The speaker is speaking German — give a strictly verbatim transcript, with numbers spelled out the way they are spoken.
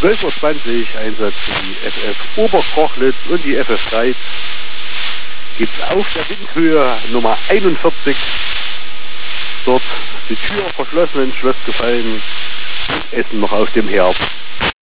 zwölf Uhr zwanzig Einsatz für die F F Oberkrochlitz und die F F Greiz. Gibt's auf der Windhöhe Nummer einundvierzig. Dort die Tür verschlossen ins Schloss gefallen. Essen noch auf dem Herd.